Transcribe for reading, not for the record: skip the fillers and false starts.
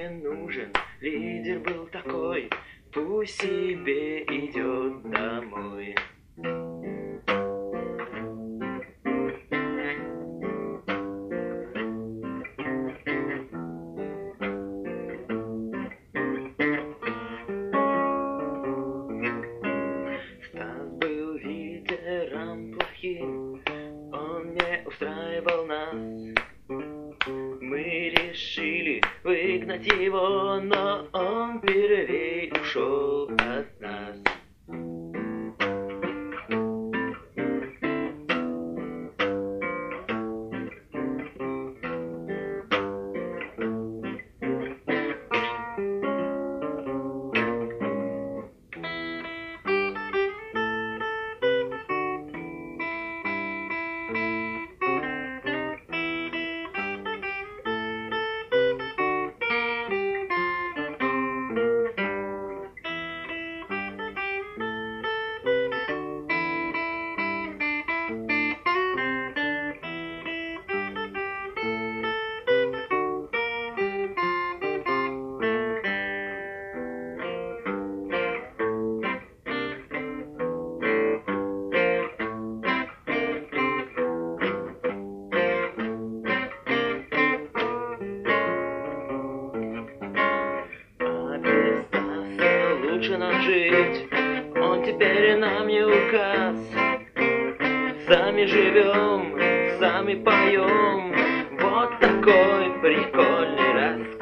не нужен, лидер был такой, пусть себе идет домой. Стас был лидером плохим, он не устраивал нас. Мы решили выгнать его, но он первей ушел от нас. Лучше нам жить, он теперь нам не указ. Сами живем, сами поем, вот такой прикольный рассказ.